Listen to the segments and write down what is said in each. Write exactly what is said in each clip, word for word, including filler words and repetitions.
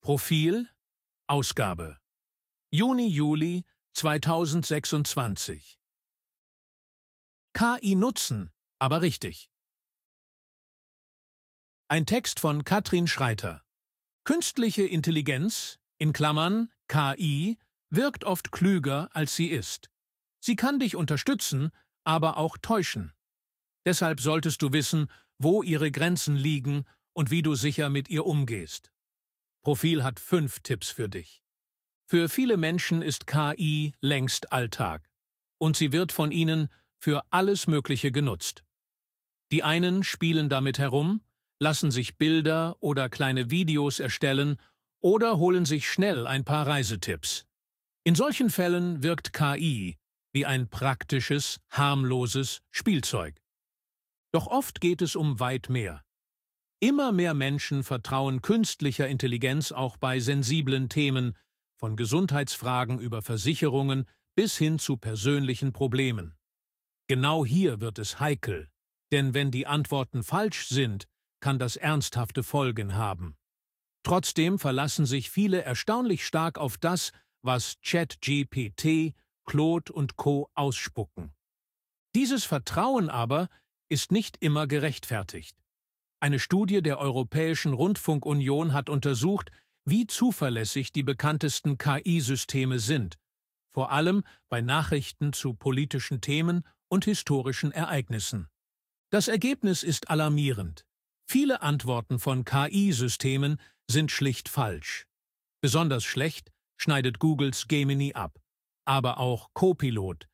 Profil, Ausgabe Juni-Juli zweitausendsechsundzwanzig. K I nutzen, aber richtig. Ein Text von Katrin Schreiter. Künstliche Intelligenz, in Klammern K I, wirkt oft klüger, als sie ist. Sie kann dich unterstützen, aber auch täuschen. Deshalb solltest du wissen, wo ihre Grenzen liegen und wie du sicher mit ihr umgehst. Profil hat fünf Tipps für dich. Für viele Menschen ist K I längst Alltag. Und sie wird von ihnen für alles Mögliche genutzt. Die einen spielen damit herum, lassen sich Bilder oder kleine Videos erstellen oder holen sich schnell ein paar Reisetipps. In solchen Fällen wirkt K I wie ein praktisches, harmloses Spielzeug. Doch oft geht es um weit mehr. Immer mehr Menschen vertrauen künstlicher Intelligenz auch bei sensiblen Themen, von Gesundheitsfragen über Versicherungen bis hin zu persönlichen Problemen. Genau hier wird es heikel, denn wenn die Antworten falsch sind, kann das ernsthafte Folgen haben. Trotzdem verlassen sich viele erstaunlich stark auf das, was ChatGPT, Claude und Co. ausspucken. Dieses Vertrauen aber ist nicht immer gerechtfertigt. Eine Studie der Europäischen Rundfunkunion hat untersucht, wie zuverlässig die bekanntesten K I-Systeme sind, vor allem bei Nachrichten zu politischen Themen und historischen Ereignissen. Das Ergebnis ist alarmierend. Viele Antworten von K I-Systemen sind schlicht falsch. Besonders schlecht schneidet Googles Gemini ab. Aber auch Copilot,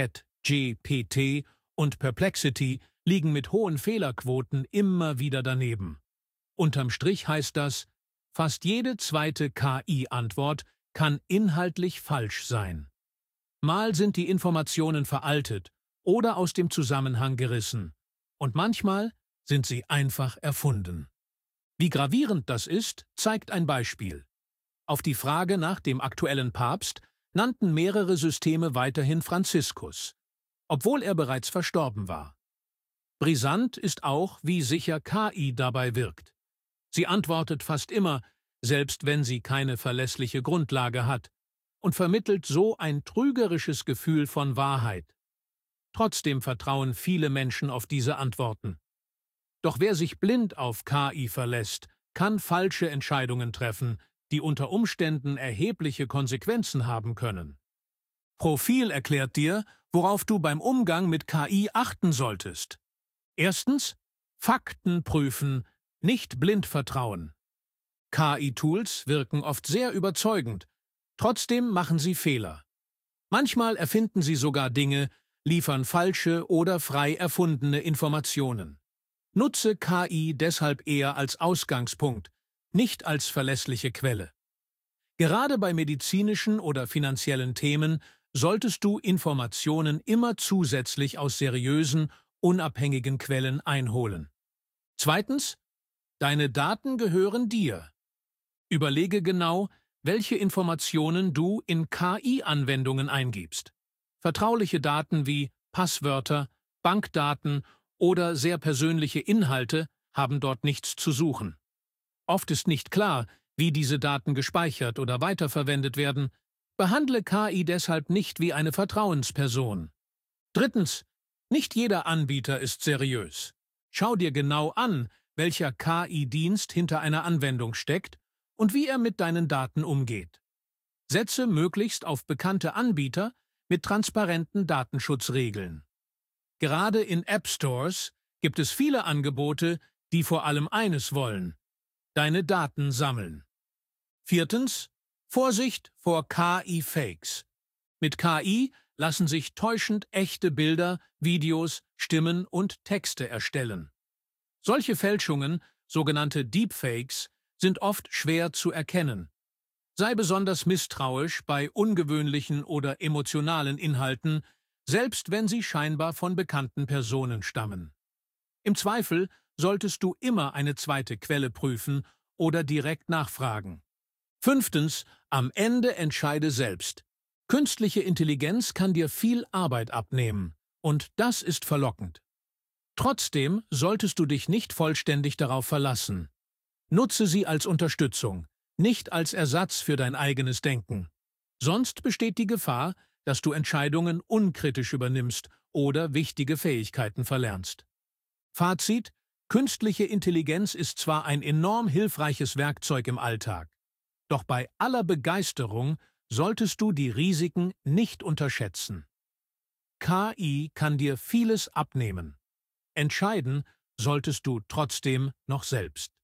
ChatGPT und Perplexity liegen mit hohen Fehlerquoten immer wieder daneben. Unterm Strich heißt das, fast jede zweite K I-Antwort kann inhaltlich falsch sein. Mal sind die Informationen veraltet oder aus dem Zusammenhang gerissen, und manchmal sind sie einfach erfunden. Wie gravierend das ist, zeigt ein Beispiel. Auf die Frage nach dem aktuellen Papst nannten mehrere Systeme weiterhin Franziskus, obwohl er bereits verstorben war. Brisant ist auch, wie sicher K I dabei wirkt. Sie antwortet fast immer, selbst wenn sie keine verlässliche Grundlage hat, und vermittelt so ein trügerisches Gefühl von Wahrheit. Trotzdem vertrauen viele Menschen auf diese Antworten. Doch wer sich blind auf K I verlässt, kann falsche Entscheidungen treffen, die unter Umständen erhebliche Konsequenzen haben können. Profil erklärt dir, worauf du beim Umgang mit K I achten solltest. Erstens, Fakten prüfen, nicht blind vertrauen. K I-Tools wirken oft sehr überzeugend, trotzdem machen sie Fehler. Manchmal erfinden sie sogar Dinge, liefern falsche oder frei erfundene Informationen. Nutze K I deshalb eher als Ausgangspunkt, nicht als verlässliche Quelle. Gerade bei medizinischen oder finanziellen Themen solltest du Informationen immer zusätzlich aus seriösen, unabhängigen Quellen einholen. Zweitens, deine Daten gehören dir. Überlege genau, welche Informationen du in K I-Anwendungen eingibst. Vertrauliche Daten wie Passwörter, Bankdaten oder sehr persönliche Inhalte haben dort nichts zu suchen. Oft ist nicht klar, wie diese Daten gespeichert oder weiterverwendet werden. Behandle K I deshalb nicht wie eine Vertrauensperson. Drittens, nicht jeder Anbieter ist seriös. Schau dir genau an, welcher K I-Dienst hinter einer Anwendung steckt und wie er mit deinen Daten umgeht. Setze möglichst auf bekannte Anbieter mit transparenten Datenschutzregeln. Gerade in App-Stores gibt es viele Angebote, die vor allem eines wollen: deine Daten sammeln. Viertens, Vorsicht vor K I-Fakes. Mit K I lassen sich täuschend echte Bilder, Videos, Stimmen und Texte erstellen. Solche Fälschungen, sogenannte Deepfakes, sind oft schwer zu erkennen. Sei besonders misstrauisch bei ungewöhnlichen oder emotionalen Inhalten, selbst wenn sie scheinbar von bekannten Personen stammen. Im Zweifel solltest du immer eine zweite Quelle prüfen oder direkt nachfragen. Fünftens, am Ende entscheide selbst. Künstliche Intelligenz kann dir viel Arbeit abnehmen, und das ist verlockend. Trotzdem solltest du dich nicht vollständig darauf verlassen. Nutze sie als Unterstützung, nicht als Ersatz für dein eigenes Denken. Sonst besteht die Gefahr, dass du Entscheidungen unkritisch übernimmst oder wichtige Fähigkeiten verlernst. Fazit: Künstliche Intelligenz ist zwar ein enorm hilfreiches Werkzeug im Alltag, doch bei aller Begeisterung solltest du die Risiken nicht unterschätzen. K I kann dir vieles abnehmen. Entscheiden solltest du trotzdem noch selbst.